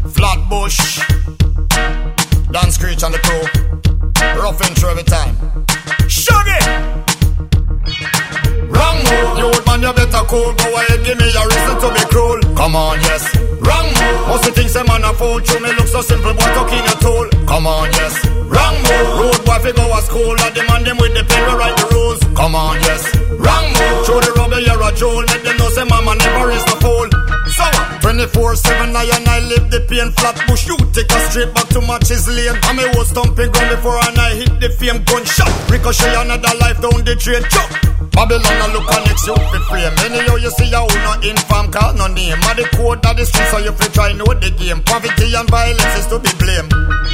Flatbush, Dan Screech and the crew, rough intro every time. Shuggy! Wrong move, you man, you better cool. Go ahead, give me a reason to be cruel. Come on, yes. Wrong move, most of the things them man a fool. You me look so simple, but talking your tool. Come on, yes. Wrong move, road boy fi go a school. I demand them with the pen, we write the rules. Come on, yes. Wrong move, show the rubber, you're a jewel. Let them know say mama never is the fool. So 24/7 I and I live the pain. Flatbush, you take us straight back to Matches Lane. And me was stomping ground before and I hit the fame. Gunshot, ricochet another life down the drain. Chuck, Babylon a look and next you fi frame. Anyhow you see how no infam call no name. And the code of the street so you fi try know the game. Poverty and violence is to be blamed.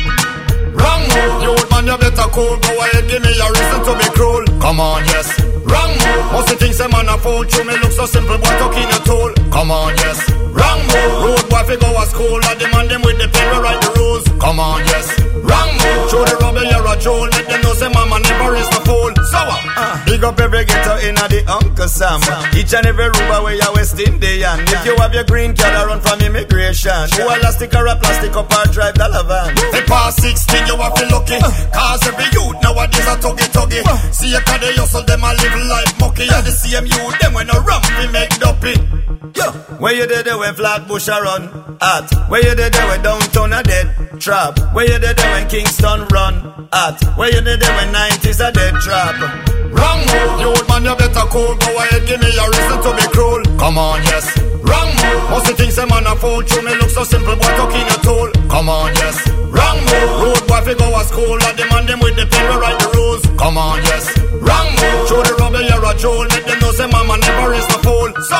Wrong move, you man you better cool. Go ahead, give me a reason to be cruel. Come on, yes. Wrong move, most of the things them man a fool. You me look so simple, but talking your tool. Come on, yes. Wrong move, road boy fi go a school. I demand them with the pen, we write the rules. Come on, yes. Wrong move, show the rubber you're a jewel. Let them know say mama never is the fool. So big up every ghetto in the Uncle Sam. Each and every Ruba where you're West Indian. If you have your green card, I run from immigration. You elastic or a plastic up or drive the van. They pass 16, you have to lucky. Cause every youth nowadays a tuggy. See a card they hustle, them a live life mucky. And the same youth, them when a ramp we make duppy. Where you did when Flatbush a run at? Where you did when downtown a dead trap? Where you did when Kingston run at? Where you did when 90s a dead trap? Wrong move, you old man you better cool. Go ahead, give me a reason to be cruel. Come on, yes. Wrong move, most of the things them man a fool. You me look so simple, but talking your tool. Come on, yes. Wrong move, road boy fi go a school. I demand them with the pen, we write the rules. Come on, yes. Wrong move, show the rubber you're a jewel. Let them know say mama never is the fool. So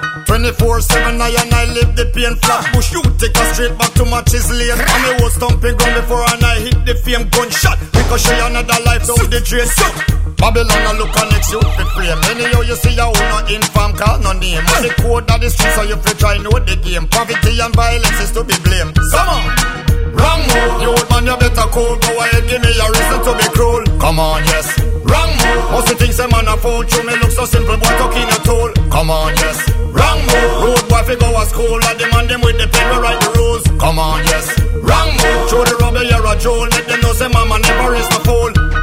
24/7 I and I live the pain. Flatbush, you take us straight back to Matches Lane. And me was stomping ground before and I hit the fame. Gunshot, ricochet another life down the drain. Babylon a look and next you fi frame. Anyhow you see how no infam call no name. And the code of the street so you fi try know the game. Poverty and violence is to be blamed. Come on. Wrong move, you old man you better cool. Go ahead, give me a reason to be cruel. Come on, yes. Wrong move, most of the things them man a fool. You me look so simple, but talking your tool. Come on, yes. Wrong move, road boy fi go a school. I demand them with the pen, we write the rules. Come on, yes. Wrong move, show the rubber you're a jewel. Let them know say mama never is the fool.